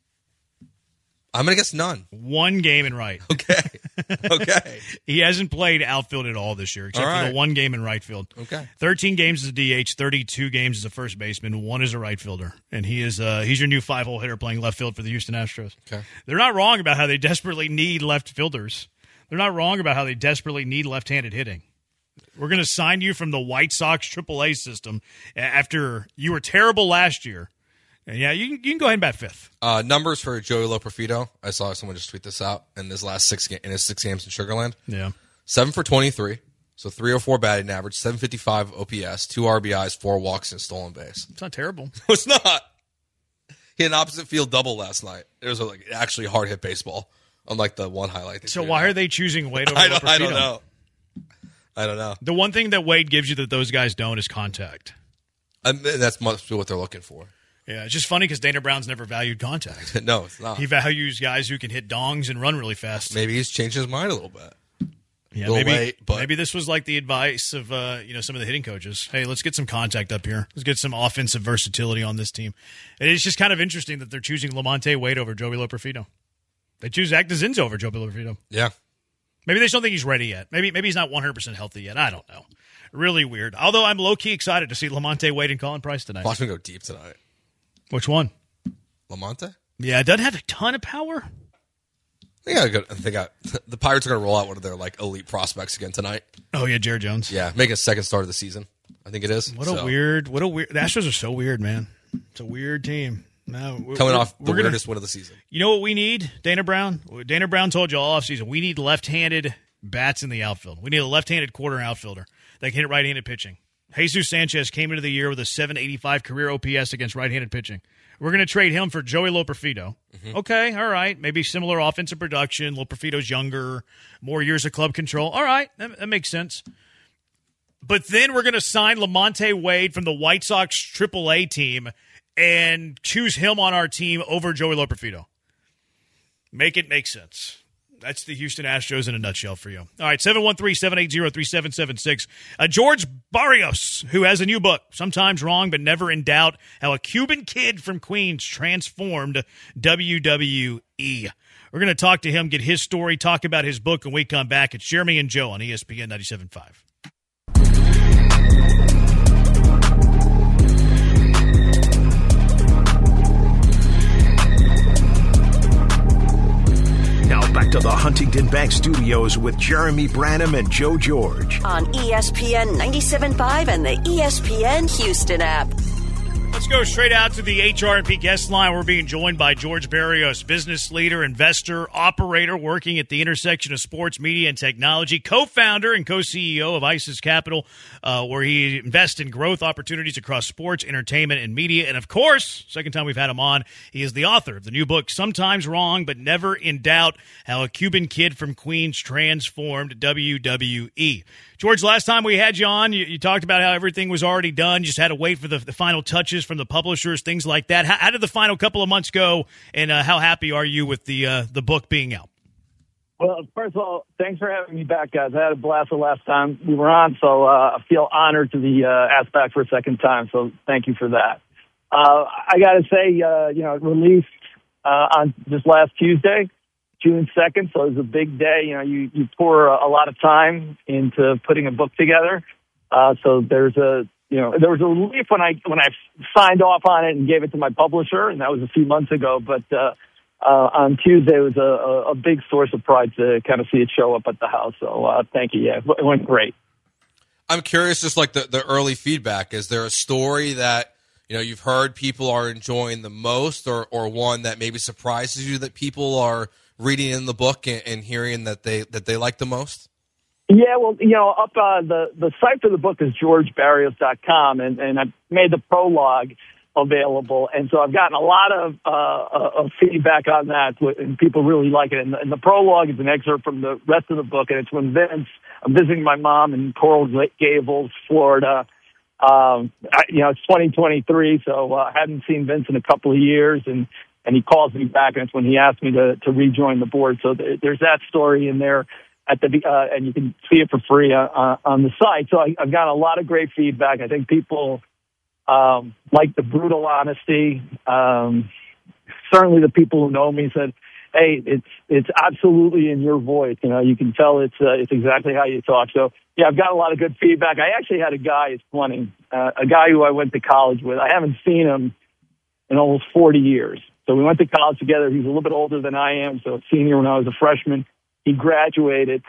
I'm going to guess none. One game in right. Okay. Okay. He hasn't played outfield at all this year, except All for right. the one game in right field. Okay. thirteen games as a D H, thirty-two games as a first baseman, one as a right fielder, and he is uh, he's your new five-hole hitter playing left field for the Houston Astros. Okay. They're not wrong about how they desperately need left fielders. They're not wrong about how they desperately need left-handed hitting. We're going to sign you from the White Sox triple A system after you were terrible last year. And yeah, you can, you can go ahead and bat fifth. Uh, numbers for Joey Loperfido. I saw someone just tweet this out in his last six ga- in his six games in Sugarland. Yeah. Seven for twenty-three, so three oh four batting average, seven fifty-five O P S, two R B Is, four walks, and stolen base. It's not terrible. It's not. He had an opposite field double last night. It was like actually hard hit baseball, unlike the one highlight. So why are they choosing Wade over I don't, I don't Loperfido? know. I don't know. The one thing that Wade gives you that those guys don't is contact. And that's must be what they're looking for. Yeah, it's just funny because Dana Brown's never valued contact. No, it's not. He values guys who can hit dongs and run really fast. Maybe he's changed his mind a little bit. Yeah, little maybe late, but- maybe this was like the advice of uh, you know some of the hitting coaches. Hey, let's get some contact up here. Let's get some offensive versatility on this team. And it's just kind of interesting that they're choosing Lamonte Wade over Joey Loperfido. They choose Zach DeZinzo over Joey Loperfido. Yeah. Maybe they just don't think he's ready yet. Maybe maybe he's not one hundred percent healthy yet. I don't know. Really weird. Although I'm low-key excited to see Lamonte Wade and Colin Price tonight. Watch him go deep tonight. Which one? Lamonte? Yeah, it doesn't have a ton of power. They got, good, they got the Pirates are going to roll out one of their like elite prospects again tonight. Oh, yeah, Jared Jones. Yeah, make a second start of the season. I think it is. What So, a weird, what a weird, the Astros are so weird, man. It's a weird team. No, we're- coming we're- off the we're gonna- weirdest win of the season. You know what we need, Dana Brown? Dana Brown told you all offseason, we need left-handed bats in the outfield. We need a left-handed quarter outfielder that can hit right-handed pitching. Jesus Sanchez came into the year with a seven eighty-five career O P S against right-handed pitching. We're going to trade him for Joey Loperfido. Mm-hmm. Okay, all right. Maybe similar offensive production. Loperfido's younger, more years of club control. All right, that, that makes sense. But then we're going to sign Lamonte Wade from the White Sox triple A team and choose him on our team over Joey Loperfido. Make it make sense. That's the Houston Astros in a nutshell for you. All right, seven one three, seven eight zero, three seven seven six. Uh, George Barrios, who has a new book, Sometimes Wrong But Never in Doubt, How a Cuban Kid from Queens Transformed W W E. We're going to talk to him, get his story, talk about his book, and we come back. It's Jeremy and Joe on E S P N ninety-seven point five. Back to the Huntington Bank Studios with Jeremy Branham and Joe George. On E S P N ninety-seven point five and the E S P N Houston app. Let's go straight out to the H R and P guest line. We're being joined by George Barrios, business leader, investor, operator, working at the intersection of sports, media, and technology, co-founder and co-C E O of ISIS Capital, uh, where he invests in growth opportunities across sports, entertainment, and media. And, of course, second time we've had him on, he is the author of the new book, Sometimes Wrong But Never in Doubt, How a Cuban Kid from Queens Transformed W W E. George, last time we had you on, you, you talked about how everything was already done. You just had to wait for the, the final touches from the publishers, things like that. How, how did the final couple of months go, and uh, how happy are you with the uh, the book being out? Well, first of all, thanks for having me back, guys. I had a blast the last time we were on, so uh, I feel honored to be uh, asked back for a second time, so thank you for that. Uh, I got to say, uh, you know, it released uh, on this last Tuesday, June second, so it was a big day. You know, you, you pour a, a lot of time into putting a book together. Uh, so there's a, you know, there was a relief when I, when I signed off on it and gave it to my publisher, and that was a few months ago. But, uh, uh, on Tuesday it was a, a, a big source of pride to kind of see it show up at the house. So, uh, thank you. Yeah, it went great. I'm curious, just like the, the early feedback, is there a story that, you know, you've heard people are enjoying the most, or, or one that maybe surprises you that people are reading in the book and, and hearing that they that they like the most? Yeah, well, you know, up uh, the the site for the book is george barrios dot com, and and I made the prologue available, and so I've gotten a lot of uh, of feedback on that, and people really like it. And the, and the prologue is an excerpt from the rest of the book, and it's when Vince, I'm visiting my mom in Coral Gables, Florida. Um, I, you know, it's twenty twenty-three, so I uh, hadn't seen Vince in a couple of years, and and he calls me back, and it's when he asked me to, to rejoin the board. So th- there's that story in there at the uh, and you can see it for free uh, uh, on the site. So I, I've got a lot of great feedback. I think people um, like the brutal honesty. Um, certainly, the people who know me said, "Hey, it's it's absolutely in your voice. You know, you can tell it's uh, it's exactly how you talk." So yeah, I've got a lot of good feedback. I actually had a guy, it's funny, uh, a guy who I went to college with. I haven't seen him in almost forty years. So we went to college together. He's a little bit older than I am, so a senior when I was a freshman. He graduated,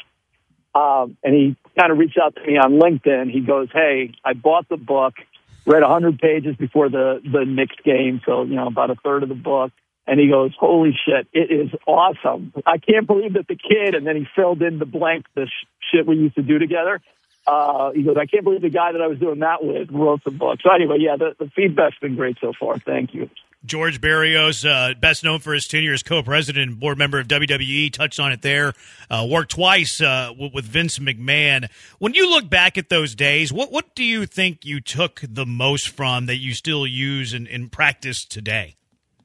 um, and he kind of reached out to me on LinkedIn. He goes, "Hey, I bought the book, read one hundred pages before the, the Knicks game, so, you know, about a third of the book." And he goes, "Holy shit, it is awesome. I can't believe that the kid," and then he filled in the blank, the sh- shit we used to do together. Uh, he goes, "I can't believe the guy that I was doing that with wrote the book." So anyway, yeah, the, the feedback's been great so far. Thank you. George Barrios, uh, best known for his tenure as co-president and board member of W W E, touched on it there, uh, worked twice uh, w- with Vince McMahon. When you look back at those days, what, what do you think you took the most from that you still use in, in practice today?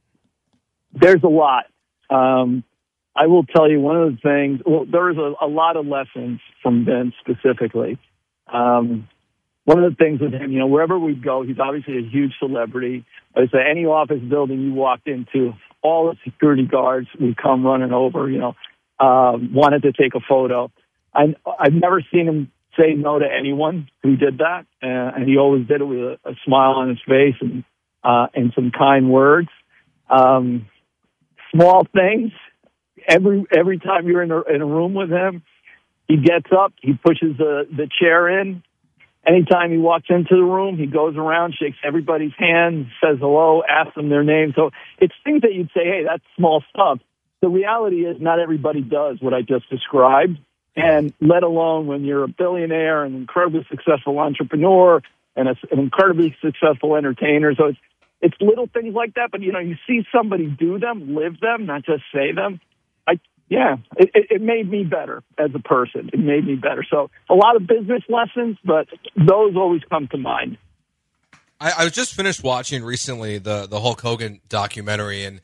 There's a lot. Um, I will tell you one of the things, well, there's a, a lot of lessons from Vince specifically. Um, one of the things with him, you know, wherever we go, he's obviously a huge celebrity. I say any office building you walked into, all the security guards would come running over, you know, um, wanted to take a photo. I, I've never seen him say no to anyone who did that, uh, and he always did it with a, a smile on his face and uh, and some kind words. Um, small things. Every every time you're in a, in a room with him, he gets up, he pushes the, the chair in. Anytime he walks into the room, he goes around, shakes everybody's hand, says hello, asks them their name. So it's things that you'd say, hey, that's small stuff. The reality is not everybody does what I just described, and let alone when you're a billionaire, an incredibly successful entrepreneur, and a, an incredibly successful entertainer. So it's, it's little things like that, but, you know, you see somebody do them, live them, not just say them. I Yeah, it, it, it made me better as a person. It made me better. So a lot of business lessons, but those always come to mind. I, I was just finished watching recently the, the Hulk Hogan documentary, and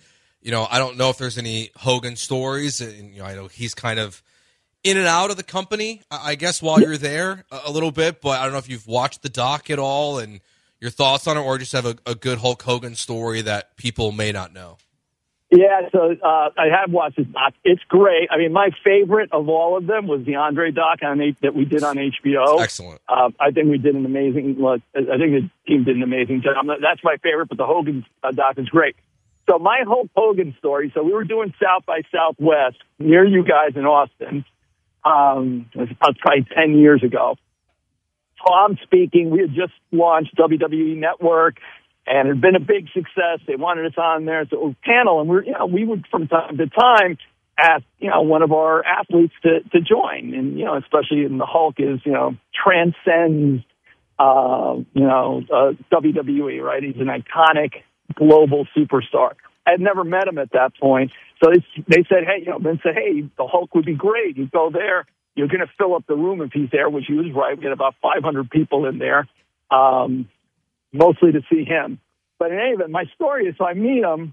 you know, I don't know if there's any Hogan stories. And, you know, I know he's kind of in and out of the company, I guess, while you're there a, a little bit. But I don't know if you've watched the doc at all and your thoughts on it, or just have a, a good Hulk Hogan story that people may not know. Yeah, so uh, I have watched this doc. It's great. I mean, my favorite of all of them was the Andre doc on H- that we did on H B O. Excellent. Uh, I think we did an amazing. Look, I think the team did an amazing job. That's my favorite, but the Hogan uh, doc is great. So my Hulk Hogan story. So we were doing South by Southwest near you guys in Austin. Um, it was about probably ten years ago. So I'm speaking. We had just launched W W E Network. And it had been a big success. They wanted us on there. So it was a panel, and we're, you know, we would from time to time ask, you know, one of our athletes to, to join. And, you know, especially in the Hulk is, you know, transcends, uh, you know, uh, W W E, right? He's an iconic global superstar. I had never met him at that point. So they, they said, hey, you know, Vince said, hey, the Hulk would be great. You go there. You're going to fill up the room if he's there, which he was right. We had about five hundred people in there. Um, mostly to see him. But in any event, my story is, so I meet him,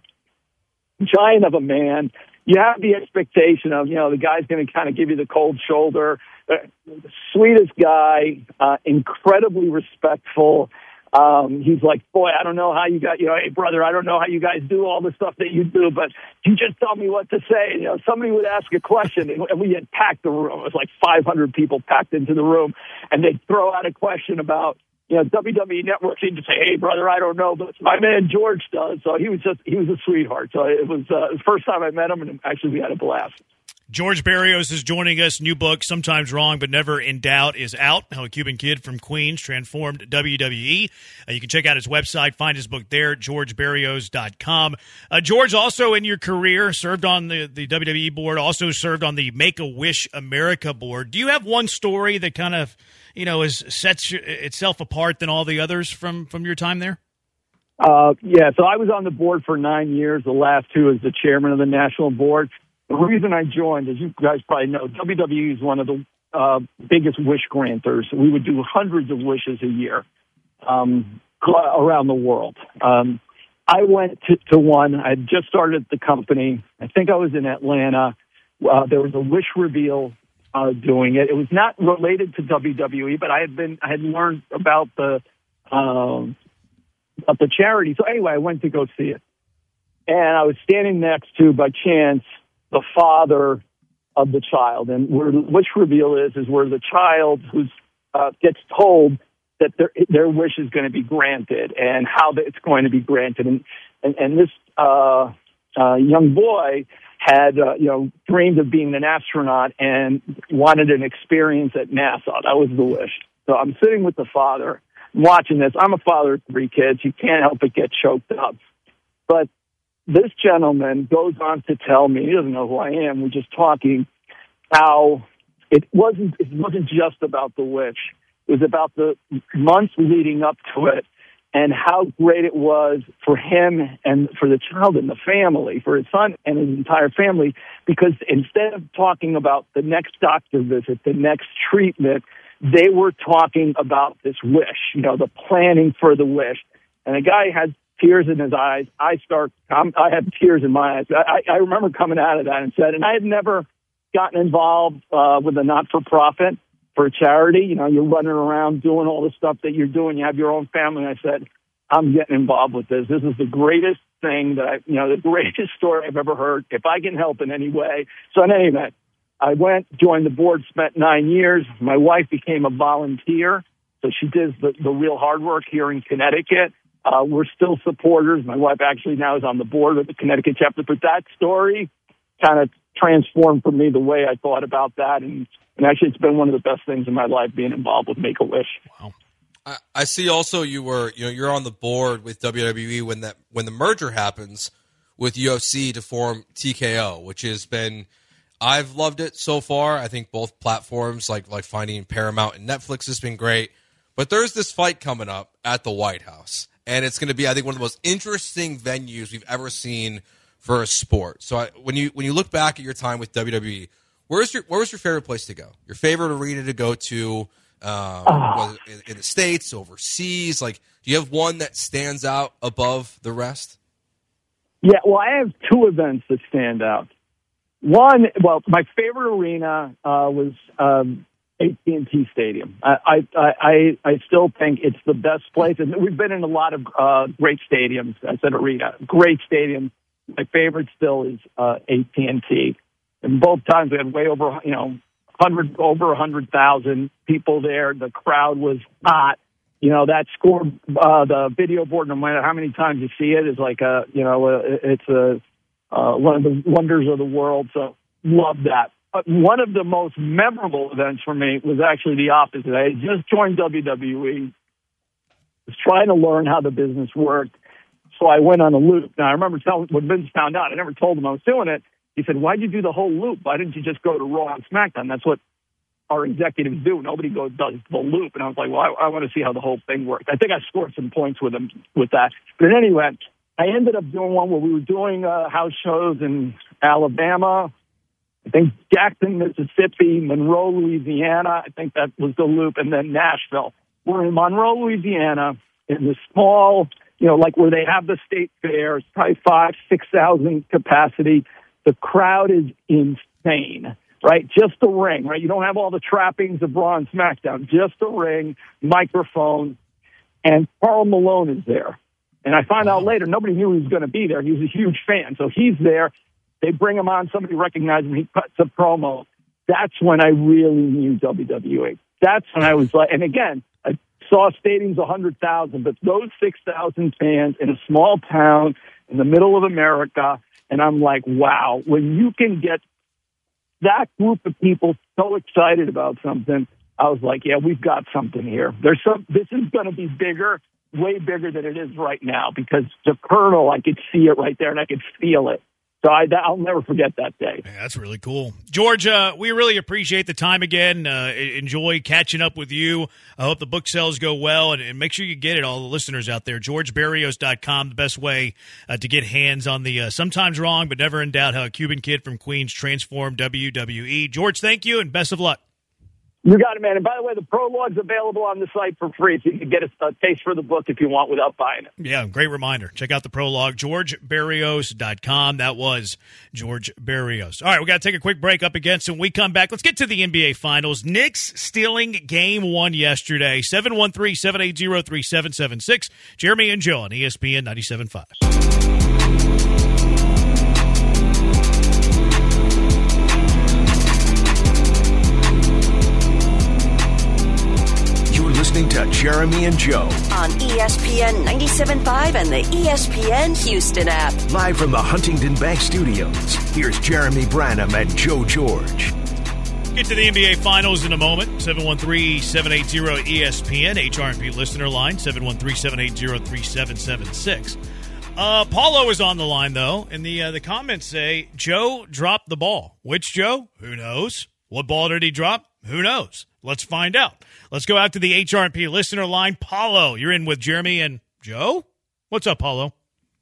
giant of a man. You have the expectation of, you know, the guy's going to kind of give you the cold shoulder. Uh, sweetest guy, uh, incredibly respectful. Um, he's like, boy, I don't know how you got, you know, hey, brother, I don't know how you guys do all the stuff that you do, but you just tell me what to say. You know, somebody would ask a question, and we had packed the room. It was like five hundred people packed into the room, and they'd throw out a question about, you know, W W E Network seemed to say, hey, brother, I don't know, but my man George does. So he was just, he was a sweetheart. So it was uh, the first time I met him, and actually we had a blast. George Barrios is joining us. New book, Sometimes Wrong But Never in Doubt, is out. How a Cuban kid from Queens transformed W W E. Uh, you can check out his website, find his book there, george barrios dot com. Uh, George, also in your career, served on the, the W W E board, also served on the Make-A-Wish America board. Do you have one story that kind of, you know, is sets itself apart than all the others from, from your time there? Uh, yeah, so I was on the board for nine years, the last two as the chairman of the national board. The reason I joined, as you guys probably know, W W E is one of the uh, biggest wish granters. We would do hundreds of wishes a year um, around the world. Um, I went to, to one. I had just started the company. I think I was in Atlanta. Uh, there was a wish reveal uh, doing it. It was not related to W W E, but I had been I had learned about the um, about the charity. So anyway, I went to go see it, and I was standing next to, by chance, the father of the child. And where the wish reveal is, is where the child who's uh, gets told that their their wish is going to be granted and how it's going to be granted. And and, and this uh, uh, young boy had uh, you know dreamed of being an astronaut and wanted an experience at NASA. That was the wish. So I'm sitting with the father, watching this. I'm a father of three kids. You can't help but get choked up. But this gentleman goes on to tell me, he doesn't know who I am, we're just talking, how it wasn't it wasn't just about the wish. It was about the months leading up to it and how great it was for him and for the child and the family, for his son and his entire family, because instead of talking about the next doctor visit, the next treatment, they were talking about this wish, you know, the planning for the wish. And the guy had tears in his eyes. I start, I'm, I have tears in my eyes. I, I remember coming out of that and said, and I had never gotten involved uh, with a not-for-profit for a charity. You know, you're running around doing all the stuff that you're doing. You have your own family. And I said, I'm getting involved with this. This is the greatest thing that I, you know, the greatest story I've ever heard. If I can help in any way. So in any event, I went, joined the board, spent nine years. My wife became a volunteer. So she does the, the real hard work here in Connecticut. Uh, we're still supporters. My wife actually now is on the board of the Connecticut chapter. But that story kind of transformed for me the way I thought about that. And, and actually, it's been one of the best things in my life being involved with Make-A-Wish. Wow. I, I see also you were, you know, you're on the board with W W E when that when the merger happens with U F C to form T K O, which has been, I've loved it so far. I think both platforms, like like finding Paramount and Netflix, has been great. But there's this fight coming up at the White House. And it's going to be, I think, one of the most interesting venues we've ever seen for a sport. So I, when you when you look back at your time with W W E, where's your where was your favorite place to go? Your favorite arena to go to, um, oh. in, in the States, overseas? Like, do you have one that stands out above the rest? Yeah, well, I have two events that stand out. One, well, my favorite arena uh, was um, A T and T Stadium. I, I I I still think it's the best place. And we've been in a lot of uh, great stadiums. I said arena, great stadiums. My favorite still is uh, A T and T. And both times we had way over, you know, hundred over a hundred thousand people there. The crowd was hot. You know, that score, uh, the video board, no matter how many times you see it, is like a, you know, a, it's a, uh, one of the wonders of the world. So love that. But one of the most memorable events for me was actually the opposite. I had just joined W W E, was trying to learn how the business worked. So I went on a loop. Now, I remember telling, when Vince found out, I never told him I was doing it. He said, why'd you do the whole loop? Why didn't you just go to Raw and SmackDown? That's what our executives do. Nobody goes does the loop. And I was like, well, I, I want to see how the whole thing worked. I think I scored some points with him with that. But anyway, I ended up doing one where we were doing uh, house shows in Alabama, I think Jackson, Mississippi, Monroe, Louisiana. I think that was the loop. And then Nashville. We're in Monroe, Louisiana, in the small, you know, like where they have the state fair. It's probably five, six thousand capacity. The crowd is insane. Right? Just the ring, right? You don't have all the trappings of Raw and SmackDown. Just the ring, microphone, and Karl Malone is there. And I find out later, nobody knew he was going to be there. He was a huge fan. So he's there. They bring him on. Somebody recognized him. He cuts a promo. That's when I really knew W W E. That's when I was like, and again, I saw stadiums one hundred thousand, but those six thousand fans in a small town in the middle of America, and I'm like, wow, when you can get that group of people so excited about something, I was like, yeah, we've got something here. There's some, this is going to be bigger, way bigger than it is right now, because the kernel, I could see it right there and I could feel it. So I, I'll never forget that day. Yeah, that's really cool. George, uh, we really appreciate the time again. Uh, enjoy catching up with you. I hope the book sales go well, and, and make sure you get it, all the listeners out there. George Barrios dot com, the best way uh, to get hands on the uh, sometimes wrong but never in doubt how a Cuban kid from Queens transformed W W E. George, thank you, and best of luck. You got it, man. And by the way, the prologue's available on the site for free, so you can get a, a taste for the book if you want without buying it. Yeah, great reminder. Check out the prologue, George Barrios dot com. That was George Barrios. All right, we got to take a quick break up against, and when we come back, let's get to the N B A Finals. Knicks stealing game one yesterday, seven one three, seven eight zero, three seven seven six. Jeremy and Joe on E S P N ninety-seven point five. Listening to Jeremy and Joe on E S P N ninety-seven point five and the E S P N Houston app. Live from the Huntington Bank Studios, here's Jeremy Branham and Joe George. Get to the N B A Finals in a moment. seven one three, seven eight zero, E S P N, H R and P listener line, seven one three, seven eight zero, three seven seven six. Uh, Paulo is on the line, though, and the uh, the comments say, Joe dropped the ball. Which Joe? Who knows? What ball did he drop? Who knows? Let's find out. Let's go out to the H R and P listener line. Paulo, you're in with Jeremy and Joe. What's up, Paulo?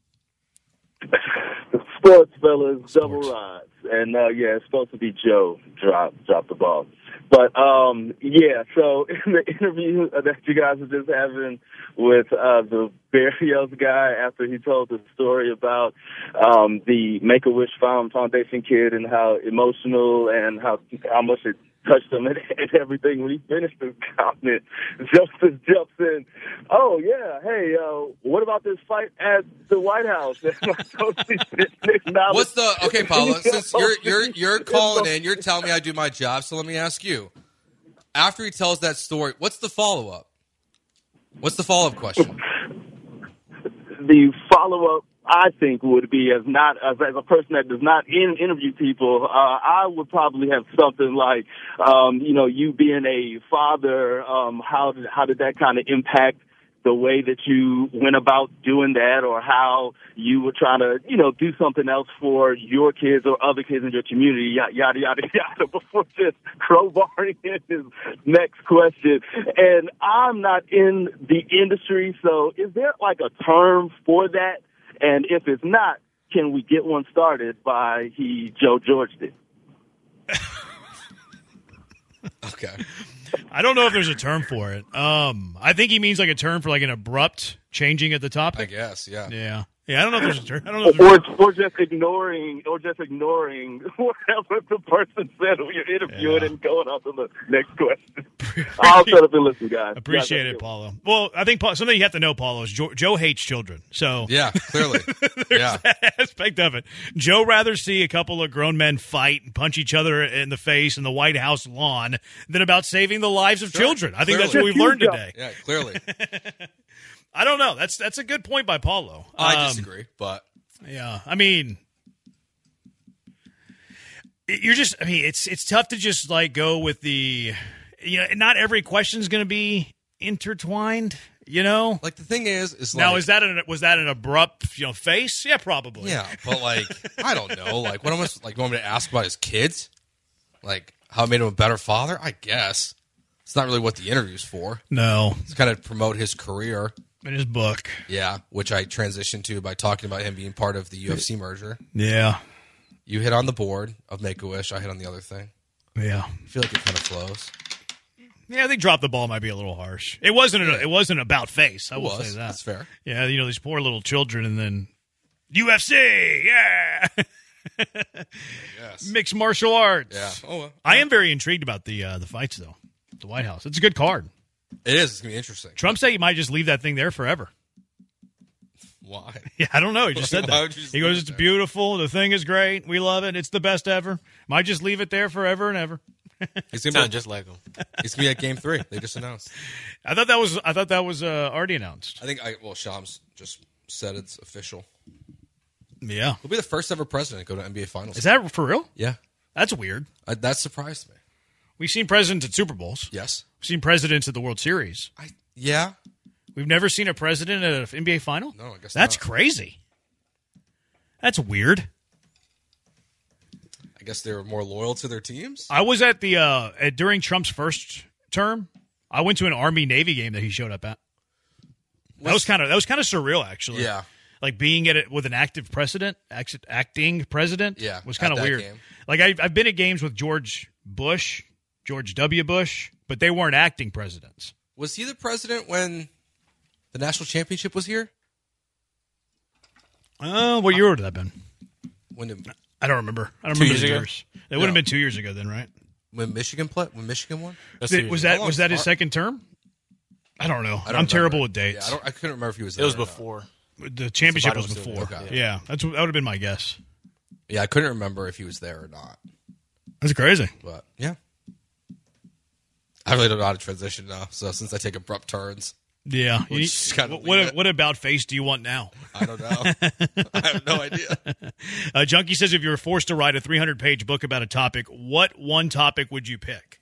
Sports, fellas, Sports. Double rods. And, uh, yeah, it's supposed to be Joe drop, drop the ball. But, um, yeah, so in the interview that you guys were just having with uh, the Barrios guy after he told the story about um, the Make-A-Wish Foundation kid and how emotional and how, how much it touched him and, and everything. When he finished his comment, Justice jumps in, oh, yeah, hey, uh, what about this fight at the White House? What's the, okay, Paulo, since you're, you're, you're calling in, you're telling me I do my job, so let me ask you. After he tells that story, what's the follow-up? What's the follow-up question? The follow-up, I think, would be as not as, as a person that does not in, interview people. Uh, I would probably have something like, um, you know, you being a father. Um, how did how did that kind of impact the way that you went about doing that, or how you were trying to, you know, do something else for your kids or other kids in your community, yada, yada, yada, yada, before just crowbarring in his next question. And I'm not in the industry, so is there like a term for that? And if it's not, can we get one started by he Joe George did? Okay. I don't know if there's a term for it. Um, I think he means like a term for like an abrupt changing at the topic. I guess, yeah. Yeah. Yeah, I don't know if there's. I don't know. If there's Or, or just ignoring, or just ignoring whatever the person said when you're interviewing Yeah. and going on to the next question. I'll shut up and listen, guys. Appreciate Guys, it, Paulo. Well, I think Paul, something you have to know, Paulo, is Joe, Joe hates children. So Yeah, clearly. there's Yeah. that aspect of it. Joe rather see a couple of grown men fight and punch each other in the face in the White House lawn than about saving the lives of Sure. children. I think that's Clearly. what we've learned today. Yeah, clearly. I don't know. That's that's a good point by Paulo. I Um, disagree, but Yeah, I mean, you're just. I mean, it's it's tough to just like go with the. You know, not every question is going to be intertwined. You know, like the thing is, is now like, is that an was that an abrupt you know face? Yeah, probably. yeah, but like I don't know. Like what am I like? You want me to ask about his kids? Like how it made him a better father? I guess it's not really what the interview's for. No, It's kind of promote his career. in his book. Yeah, which I transitioned to by talking about him being part of the U F C merger. Yeah, You hit on the board of Make-A-Wish. I hit on the other thing. yeah, I feel like it kind of flows. yeah. They dropped the ball might be a little harsh. It wasn't. A, it wasn't about face. I It will was. say that. That's fair. Yeah, you know these poor little children, and then U F C. Yeah. Yes. Mixed martial arts. Yeah. Oh, well. I am very intrigued about the uh, the fights though. The White House. It's a good card. It is. It's going to be interesting. Trump said he might just leave that thing there forever. Why? Yeah, I don't know. He just said Why that. would you just He leave goes, it "It's there?" beautiful. The thing is great. We love it. It's the best ever. Might just leave it there forever and ever." He's going to Sound be just like him. He's going to be at game three. They just announced. I thought that was. I thought that was uh, already announced. I think, I well, Shams just said it's official. Yeah. He'll be the first ever president to go to N B A Finals. Is that for real? Yeah. That's weird. I, that surprised me. We've seen presidents at Super Bowls. Yes. We've seen presidents at the World Series. I Yeah. We've never seen a president at an N B A final? No, I guess That's not. crazy. That's weird. I guess they were more loyal to their teams. I was at the uh at, during Trump's first term. I went to an Army Navy game that he showed up at. That was kind of that was kind of surreal, actually. Yeah. Like being at it with an active president, act- acting president. Yeah, was at kind of that weird. game. Like I, I've been at games with George Bush, George W. Bush, but they weren't acting presidents. Was he the president when the national championship was here? Uh, what year would that have been? When did, I don't remember. I don't Two remember years the ago? years. It would have No. been two years ago then, right? when Michigan played? When Michigan won? That's Did- two was years that How was long that his is- second term? I don't know. I don't I'm terrible remember. with dates. Yeah, I, don't, I couldn't remember if he was It there. was or not. before. The championship was Survivor before. Series. Okay. Yeah, that's that would have been my guess. Yeah, I couldn't remember if he was there or not. That's crazy. But yeah, I really don't know how to transition now. So since I take abrupt turns, Yeah. We'll You- just kinda what, leave it. what about face do you want now? I don't know. I have no idea. Uh, Junkie says if you were forced to write a three hundred page book about a topic, what one topic would you pick?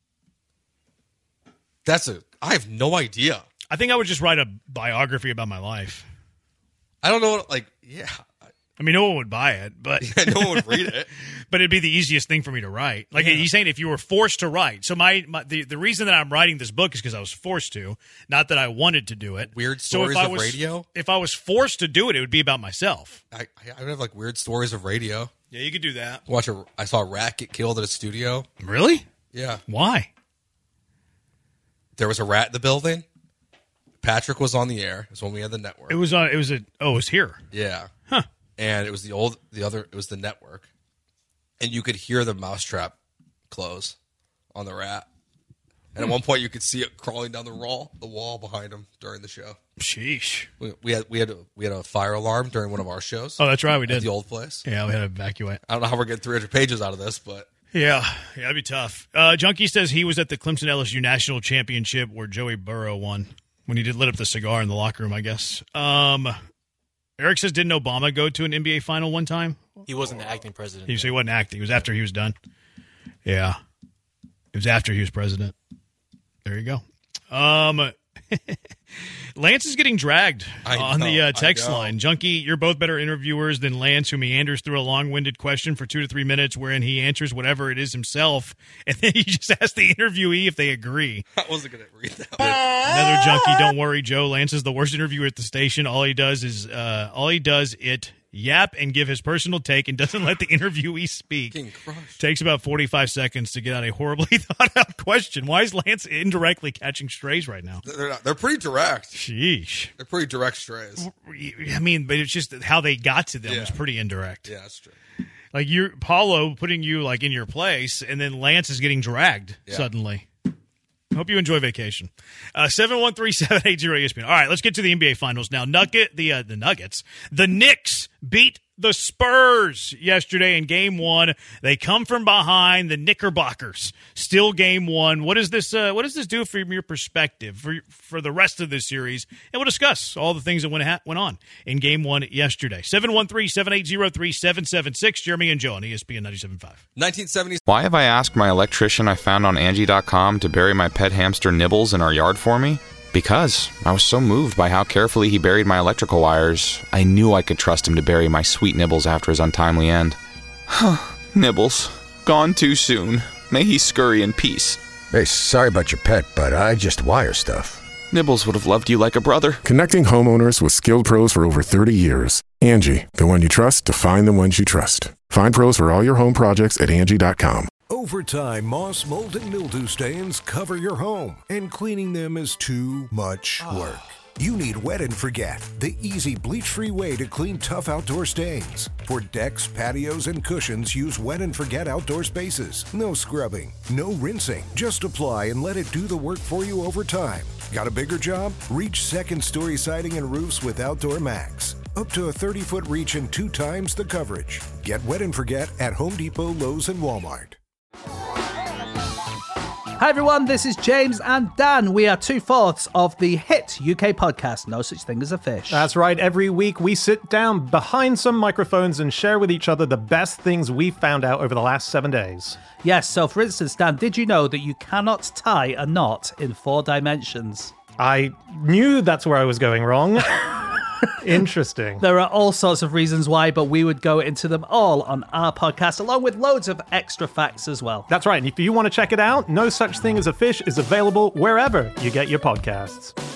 That's a. I have no idea. I think I would just write a biography about my life. I don't know. What, like, yeah, I mean, no one would buy it, but no one would read it. but it'd be the easiest thing for me to write. Like he's saying, if you were forced to write. So my, my the, the reason that I'm writing this book is because I was forced to, not that I wanted to do it. Weird So if stories I of was- radio. If I was forced to do it, it would be about myself. I, I would have like weird stories of radio. Yeah, you could do that. Watch a. I saw a rat get killed at a studio. Really? Yeah, Why? there was a rat in the building. Patrick was on the air. It was when we had the network. It was on. It was a. Oh, it was here. Yeah. Huh. And it was the old, the other, it was the network. And you could hear the mousetrap close on the rat. And at one point you could see it crawling down the wall, the wall behind him during the show. Sheesh. We, we had we had a, we had a fire alarm during one of our shows. Oh, that's right. We at did. the old place. Yeah, we had to evacuate. I don't know how we're getting three hundred pages out of this, but Yeah, yeah, that'd be tough. Uh, Junkie says he was at the Clemson L S U National Championship where Joey Burrow won when he did lit up the cigar in the locker room, I guess. Um, Eric says, didn't Obama go to an N B A final one time? He wasn't the acting president. He, so he wasn't acting. It was after he was done. Yeah. It was after he was president. There you go. Um, Lance is getting dragged I on know, the I uh, text know. line. Junkie, you're both better interviewers than Lance, who meanders through a long-winded question for two to three minutes wherein he answers whatever it is himself, and then he just asks the interviewee if they agree. I wasn't going to read that. Another Junkie, don't worry, Joe. Lance is the worst interviewer at the station. All he does is uh, all he does it yap and give his personal take and doesn't let the interviewee speak. King crushed. Takes about forty-five seconds to get out a horribly thought out question. Why is Lance indirectly catching strays right now? They're, not, they're pretty direct. Sheesh. They're pretty direct strays. I mean, but it's just how they got to them Yeah. is pretty indirect. Yeah, that's true. Like you're Paulo putting you like in your place, and then Lance is getting dragged Yeah. suddenly. Hope you enjoy vacation. Uh, seven one three, seven eight zero E S P N. All right, let's get to the N B A Finals now. Nugget, the uh, the Nuggets. The Knicks beat the Spurs yesterday in Game One. They come from behind. The Knickerbockers still Game One. What does this uh, What does this do from your perspective for for the rest of this series? And we'll discuss all the things that went ha- went on in Game One yesterday. seven one three, seven eight zero, three seven seven six. Jeremy and Joe on E S P N ninety-seven point five. nineteen seventies. Why have I asked my electrician I found on Angie dot com to bury my pet hamster Nibbles in our yard for me? Because I was so moved by how carefully he buried my electrical wires, I knew I could trust him to bury my sweet Nibbles after his untimely end. Nibbles, gone too soon. May he scurry in peace. Hey, sorry about your pet, but I just wire stuff. Nibbles would have loved you like a brother. Connecting homeowners with skilled pros for over thirty years. Angie, the one you trust to find the ones you trust. Find pros for all your home projects at Angie dot com. Over time, moss, mold, and mildew stains cover your home, and cleaning them is too much work. You need Wet and Forget, the easy bleach-free way to clean tough outdoor stains. For decks, patios, and cushions, use Wet and Forget outdoor spaces. No scrubbing, no rinsing. Just apply and let it do the work for you over time. Got a bigger job? Reach second-story siding and roofs with Outdoor Max. Up to a thirty-foot reach and two times the coverage. Get Wet and Forget at Home Depot, Lowe's, and Walmart. Hi everyone, this is James and Dan. We are two-fourths of the hit U K podcast, No Such Thing as a Fish. That's right. Every week we sit down behind some microphones and share with each other the best things we found out over the last seven days. Yes, so for instance, Dan, did you know that you cannot tie a knot in four dimensions? I knew that's where I was going wrong. Interesting. There are all sorts of reasons why, but we would go into them all on our podcast, along with loads of extra facts as well. That's right. And if you want to check it out, No Such Thing as a Fish is available wherever you get your podcasts.